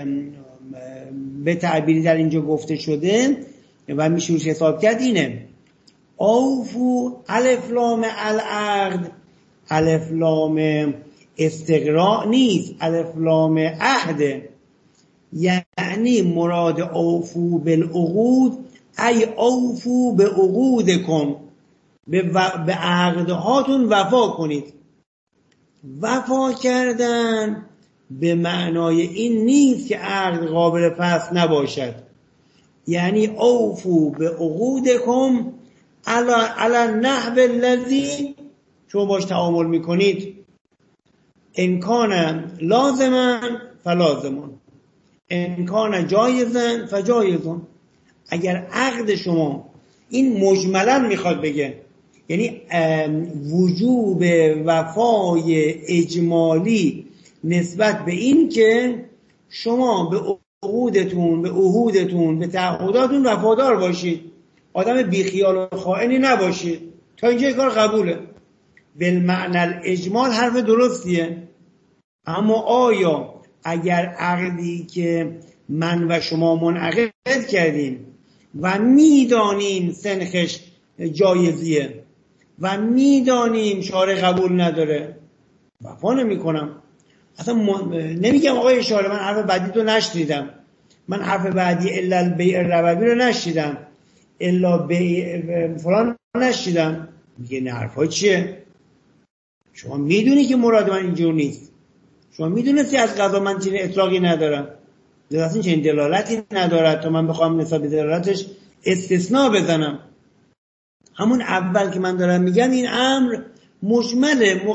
به تعبیری در اینجا گفته شده و میشه روش حساب کرد اینه: اوفو الف لام العقد، الف لام استقراء نیست، الف لام عهد. یعنی مراد اوفو بالعقود ای اوفو به عقودکم، به عقدهاتون وفا کنید. وفا کردن به معنای این نیست که عقد قابل فسخ نباشد. یعنی اوفو به عقودکم علی نحو الذی شما باش تعامل میکنید، ان کان لازما فلازمون، ان کان جایزا فجایزون. اگر عقد شما این مجملا میخواد بگه، یعنی وجوب وفای اجمالی نسبت به این که شما به عقودتون، به عهودتون، به تعهداتون وفادار باشید، آدم بیخیال و خائنی نباشید، تا اینجا کار قبوله. بالمعنی الاجمال حرف درستیه. اما آیا اگر عقدی که من و شما منعقد کردیم و میدانیم سنخش جایزیه و میدانیم شارع قبول نداره، وفا نمی کنم. اصلا نمیگم آقای شارع من حرف بعدی تو نشنیدم، من حرف بعدی الا البیع الربوی رو نشنیدم، الا بیع فلان نشنیدم. میگه نه حرفا چیه؟ شما میدونی که مراد من اینجور نیست، شما میدونستی از قضا من چنین اطلاقی ندارم، اصلا چنین دلالتی ندارد تا من بخوام نسبت دلالتش استثناء بزنم. همون اول که من دارم میگم این امر مجمله،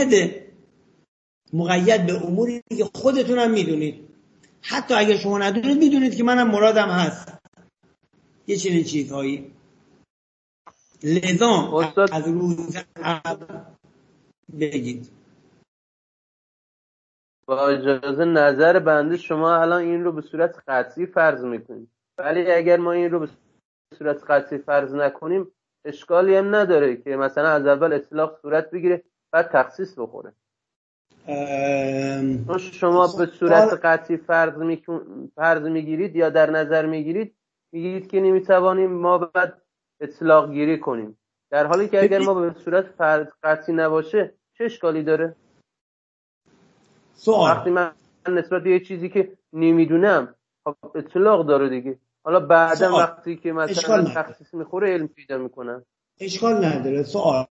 مقید به اموری که خودتونم میدونید، حتی اگر شما ندونید میدونید که منم مرادم هست یه چنین چیزهایی. لذا از روز اول بگید. با اجازه نظر بنده شما الان این رو به صورت قطعی فرض میکنید، ولی اگر ما این رو به صورت قطعی فرض نکنیم اشکالی هم نداره که مثلا از اول اطلاق صورت بگیره بعد تخصیص بخوره. شما به صورت قطعی فرض میگیرید یا در نظر میگیرید که نمیتوانیم ما بعد اطلاق گیری کنیم، در حالی که اگر ما به صورت فرض قطعی نباشه چه اشکالی داره؟ وقتی من نسبت به یه چیزی که نمیدونم اطلاق داره دیگه، حالا بعدا وقتی که مثلا تخصیص میخوره علم پیدا میکنم. اشکال نداره. سوال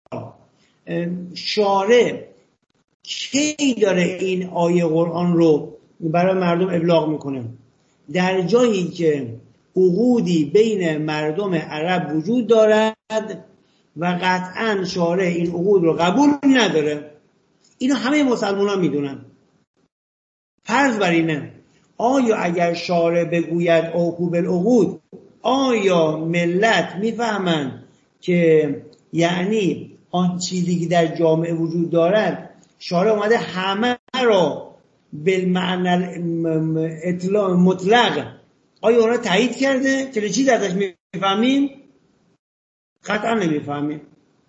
شارع کی داره این آیه قرآن رو برای مردم ابلاغ میکنه؟ در جایی که عقودی بین مردم عرب وجود دارد و قطعا شارع این عقود رو قبول نداره. اینو همه مسلمانان میدونن. فرض بر اینه آیا اگر شارع بگوید اوفوا بالعقود، آیا ملت میفهمن که یعنی آن چیزی که در جامعه وجود دارد شارع اومده همه را بالمعنی اطلاق مطلق آیا اونا تایید کرده؟ چه چیزی ازش میفهمیم؟ قطعا نمیفهمیم.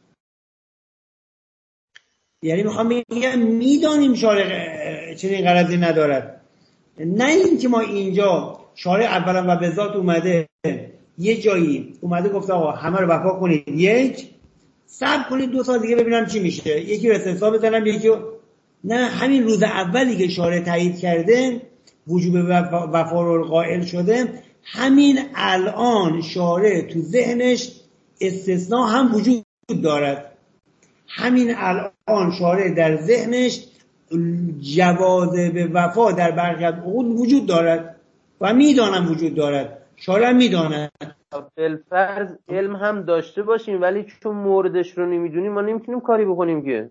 یعنی میخوام بگم میدانیم شارع چنین غرضی ندارد، نه این که ما اینجا شارع اولا و به ذات اومده یه جایی اومده گفته آقا همه رو وفا کنید، یک صبر کنید 2 سال دیگه ببینم چی میشه، یکی رو استثنا بزنم یکی رو... نه، همین روز اولی که شارع تایید کرده وجوب وفا رو قائل شده، همین الان شارع تو ذهنش استثناء هم وجود دارد. همین الان شارع در ذهنش جواز به وفا در برخی از عقود وجود دارد و میدانم وجود دارد، شارع میداند. بالفرض علم هم داشته باشیم ولی چون موردش رو نمیدونیم ما نمیتونیم کاری بکنیم که.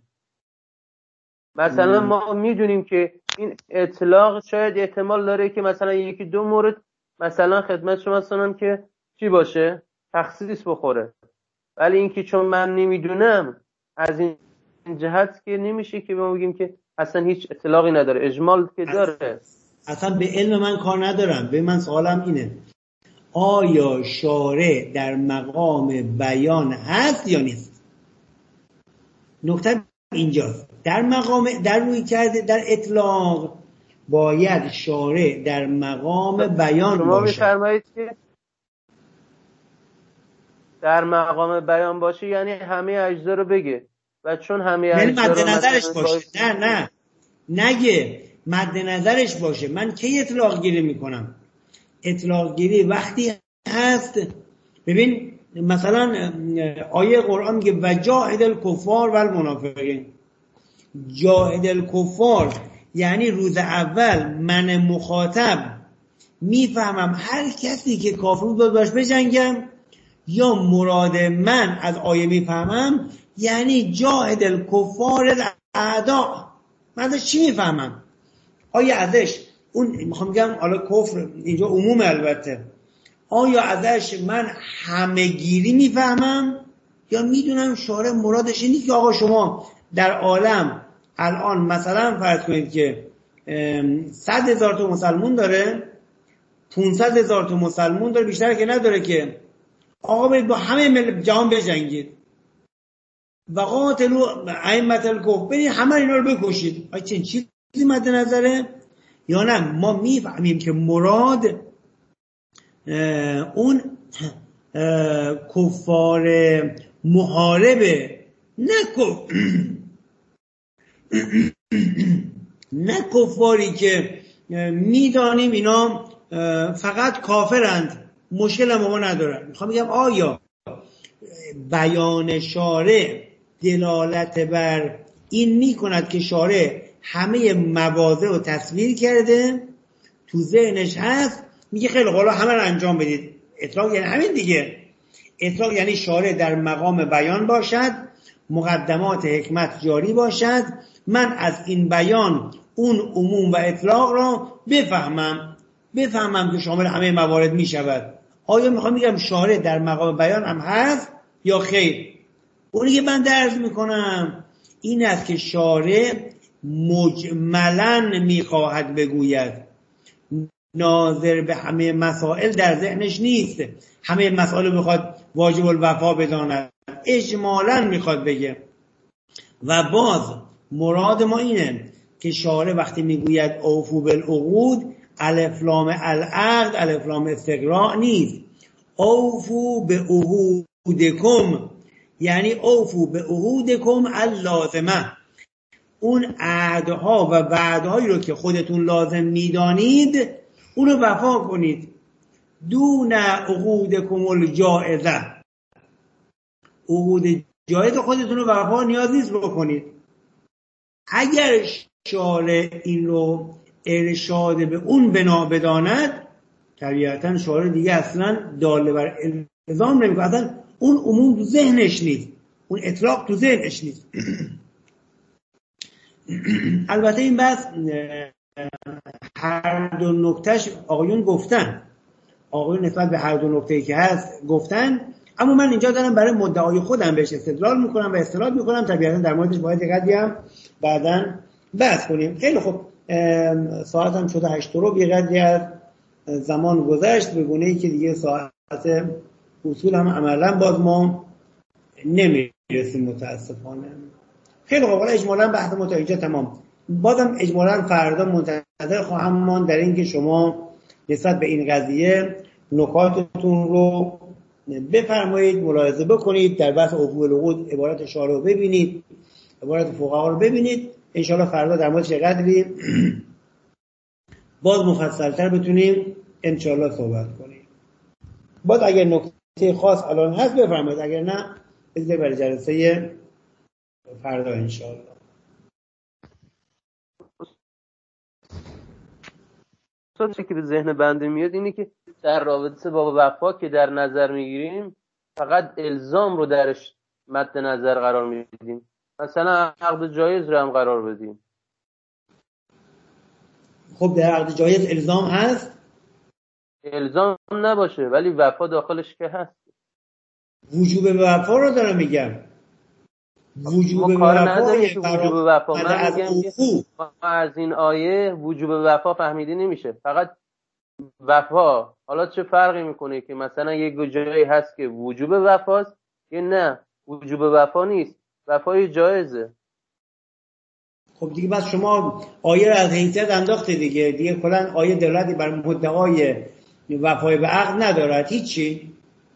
مثلا ما میدونیم که این اطلاق شاید احتمال داره که مثلا 1-2 مورد مثلا خدمت شما سنم که چی باشه؟ تخصیص بخوره، ولی اینکه چون من نمیدونم از این جهت که نمیشه که ما بگیم که اصلا هیچ اطلاقی نداره، اجمال که داره. اصلا به علم من کار ندارم. به من سوالم اینه آیا شارع در مقام بیان هست یا نیست؟ نکته اینجاست. در مقام در روی کرده در اطلاق باید شارع در مقام بیان باشه. شما می‌فرمایید که در مقام بیان باشه یعنی همه اجزا رو بگه و چون همه اجزا رو مد نظرش باشه. نه نگه مد نظرش باشه. من کی اطلاق گیری میکنم؟ اطلاق گیری وقتی هست، ببین مثلا آیه قرآن میگه و جاهد الکفار و المنافقین. جاهد الکفار یعنی روز اول من مخاطب میفهمم هر کسی که کافر بود باش بجنگم، یا مراد من از آیه میفهمم یعنی جاهد الکفار الاعداء. من ازش چی میفهمم؟ آیا ازش اون میخوام بگم حالا کفر اینجا عموم البته، آیا ازش من همه گیری میفهمم یا میدونم شارع مرادش اینی که آقا شما در عالم الان مثلا فرض کنید که 100,000 تا مسلمون داره، 500,000 تا مسلمون داره، بیشتر که نداره، که آقا برید با همه جهان بجنگید و قاتلوا ائمة الکفر، برید همه اینا رو بکشید. آیا چه چیزی مد نظره؟ یا نه ما میفهمیم که مراد اون کفار محاربه، نه کفاری که میدانیم اینا فقط کافرند، مشکل ما ندارن. میخوام بگم آیا بیان شارع دلالت بر این میکند که شارع همه مواضع رو تصویر کرده، تو ذهنش هست، میگه خیلی حالا همه رو انجام بدید. اطلاق یعنی همین دیگه. اطلاق یعنی شارع در مقام بیان باشد، مقدمات حکمت جاری باشد، من از این بیان اون عموم و اطلاق را بفهمم که شامل همه موارد میشود. آیا میخوام بگم شارع در مقام بیان هم هست یا خیر؟ اونی که من درس میکنم این است که شارع مجملاً میخواهد بگوید، ناظر به همه مسائل در ذهنش نیست، همه مسائل میخواد واجب الوفا بداند، اجمالاً میخواد بگه. و باز مراد ما اینه که شارع وقتی میگوید اوفو بالعقود، الف لام العقد الف لام استقراء نیست، اوفو به عهودکم، یعنی اوفو به عهودکم اللازمه، اون عهدها و وعدهایی رو که خودتون لازم میدانید اونو وفا کنید، دون عقودکم الجائزه، عقود جایز خودتون رو وفا نیاز نیست بکنید. اگر شارع این رو ارشاد به اون بنا بداند، طبیعتا شارع دیگه اصلا داله بر الزام نمیکنه، اصلا اون عموم تو ذهنش نیست، اون اطلاق تو ذهنش نیست. البته این بحث هر دو نکتهش آقایون گفتن، آقایون نسبت به هر دو نکته‌ای که هست گفتن، اما من اینجا دارم برای مدعای خودم بهش استدلال میکنم و استناد میکنم، طبیعتا در موردش باید قدری هم بعداً بحث کنیم. خیلی خب، ساعت هم شده 8 رو، یه قدری از زمان گذشت، به گونه‌ای که دیگه ساعت اصول هم عملاً باز ما نمیرسیم متاسفانه. خیلی خب، حالا اجمالاً بحث ما تا اینجا تمام. بازم اجمالاً فردا منتظر خواهم ماند در این که شما نسبت به این قضیه نکاتتون رو بفرمایید، ملاحظه بکنید، در بحث عفو العقود عبارت شارع رو ببینید، عبارت فقها رو ببینید، انشاءالله فردا در موردش قدری باز مفصل‌تر بتونیم انشاءالله صحبت کنیم. باز اگر نکته خاص الان هست بفرمایید، اگر نه بذارید برای جلسه فردا انشاءالله. چیزی که به ذهن بنده میاد اینه که در رابطه با وفا که در نظر میگیریم فقط الزام رو درش مد نظر قرار میدیم، مثلا عقد جایز رو هم قرار بدیم. خب در عقد جایز الزام هست؟ الزام نباشه ولی وفا داخلش که هست. وجوب وفا رو دارم میگم، وجوب وفا من میگم از این آیه وجوب وفا فهمیده نمیشه، فقط وفا. حالا چه فرقی میکنه که مثلا یک جایی هست که وجوب وفاست یا نه وجوب وفا نیست، وفای جایزه. خب دیگه بس شما آیه رو از حیثیت انداخته دیگه کلا آیه دلالتی بر مدعای وفای به عقد ندارد، هیچی.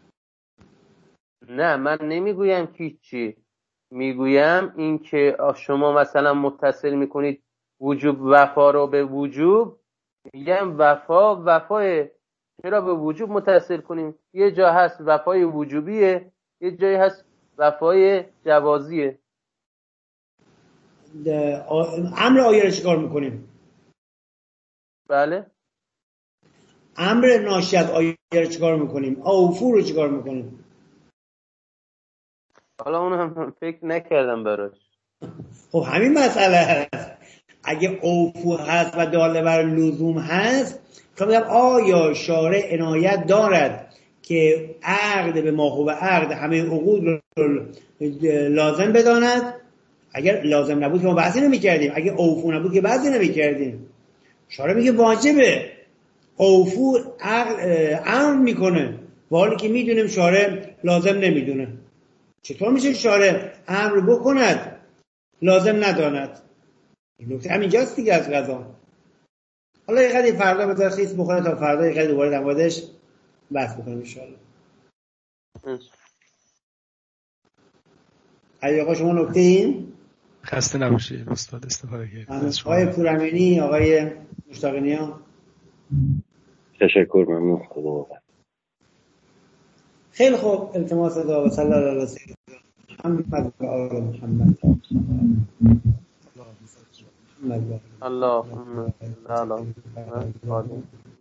نه من نمیگویم هیچی، میگویم این که شما مثلا متصل میکنید وجوب وفا رو به وجوب، میگم وفای چرا به وجوب متصل کنیم؟ یه جا هست وفای وجوبیه، یه جایی هست وفای جوازیه. امر آیه رو چیکار میکنیم؟ بله امر ناشی از آیه رو چیکار میکنیم؟ اوفو رو چیکار میکنیم؟ حالا اون هم فکر نکردم براش. خب همین مسئله هست. اگه اوفو هست و داله بر لزوم هست، خب آیا شارع عنایت دارد که عقد به ماهو عقد همه عقود رو لازم بداند؟ اگر لازم نبود که ما بحثی نمی‌کردیم، اگه اوفو نبود که بحثی نمی‌کردیم. شارع میگه واجبه، اوفو عقد امر میکنه، با حالی که میدونیم شارع لازم نمیدونه. چطور میشه شارع امر بکند لازم نداند؟ این نکته همینجاست دیگه از قضا. حالا یه قدری فردا بذار خیس بخوره تا فردا یه قدری دوباره در موردش بحث بکنیم ان شاء الله. آقا شما نکته این خسته نباشید استاد، استفاده کردید. آقای پورامینی، آقای مشتاقنیان، تشکر، ممنون. خدا خیلی خوب. التماس دعا و صلی الله علیه و سیدنا محمد و آل محمد. اللهم